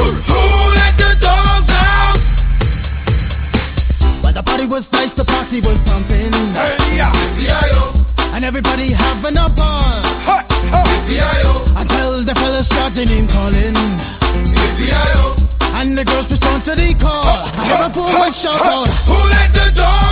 Who let the dogs out? Well, the party was nice, the party was pumping. Hey, yeah. And everybody having a ball. Until the fellas started name calling. And the girls respond to the call. I have a woman shout out. Who let the dogs